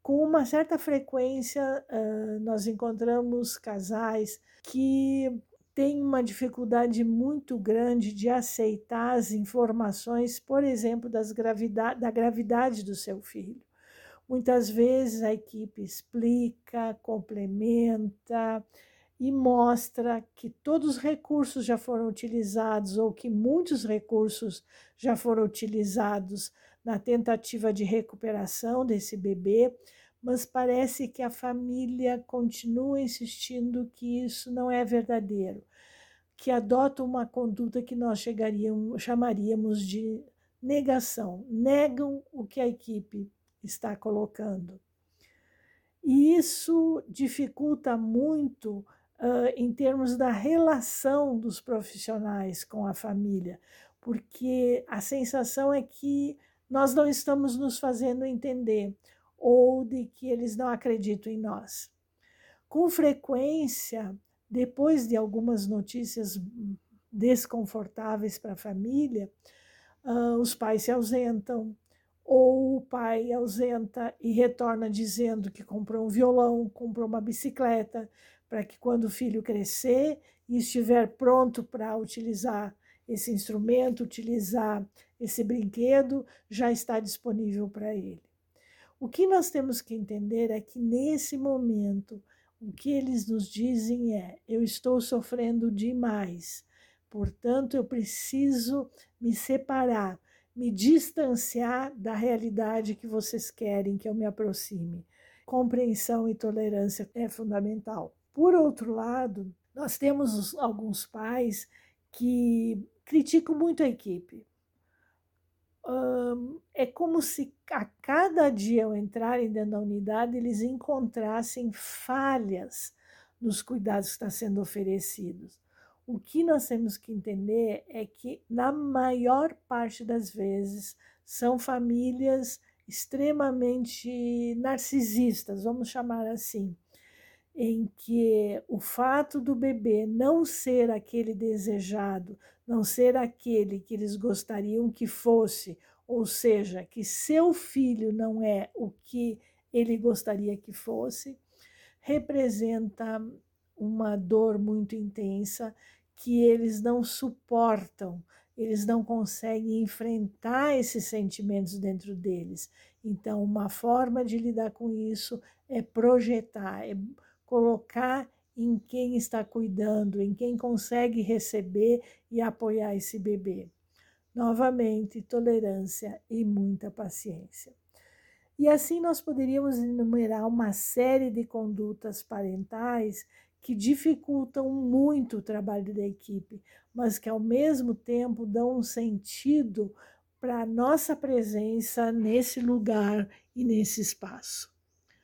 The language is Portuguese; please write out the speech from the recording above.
Com uma certa frequência, nós encontramos casais que têm uma dificuldade muito grande de aceitar as informações, por exemplo, da gravidade do seu filho. Muitas vezes a equipe explica, complementa e mostra que todos os recursos já foram utilizados ou que muitos recursos já foram utilizados na tentativa de recuperação desse bebê, mas parece que a família continua insistindo que isso não é verdadeiro, que adota uma conduta que nós chamaríamos de negação, negam o que a equipe está colocando. E isso dificulta muito em termos da relação dos profissionais com a família, porque a sensação é que nós não estamos nos fazendo entender ou de que eles não acreditam em nós. Com frequência, depois de algumas notícias desconfortáveis para a família, os pais se ausentam, ou o pai ausenta e retorna dizendo que comprou um violão, comprou uma bicicleta, para que quando o filho crescer e estiver pronto para utilizar esse instrumento, utilizar esse brinquedo, já está disponível para ele. O que nós temos que entender é que nesse momento, o que eles nos dizem é: eu estou sofrendo demais, portanto eu preciso me separar, me distanciar da realidade que vocês querem que eu me aproxime. Compreensão e tolerância é fundamental. Por outro lado, nós temos alguns pais que criticam muito a equipe. É como se a cada dia ao entrarem dentro da unidade, eles encontrassem falhas nos cuidados que estão sendo oferecidos. O que nós temos que entender é que, na maior parte das vezes, são famílias extremamente narcisistas, vamos chamar assim, em que o fato do bebê não ser aquele desejado, não ser aquele que eles gostariam que fosse, ou seja, que seu filho não é o que ele gostaria que fosse, representa uma dor muito intensa que eles não suportam, eles não conseguem enfrentar esses sentimentos dentro deles. Então, uma forma de lidar com isso é projetar, é colocar em quem está cuidando, em quem consegue receber e apoiar esse bebê. Novamente, tolerância e muita paciência. E assim nós poderíamos enumerar uma série de condutas parentais que dificultam muito o trabalho da equipe, mas que ao mesmo tempo dão um sentido para a nossa presença nesse lugar e nesse espaço.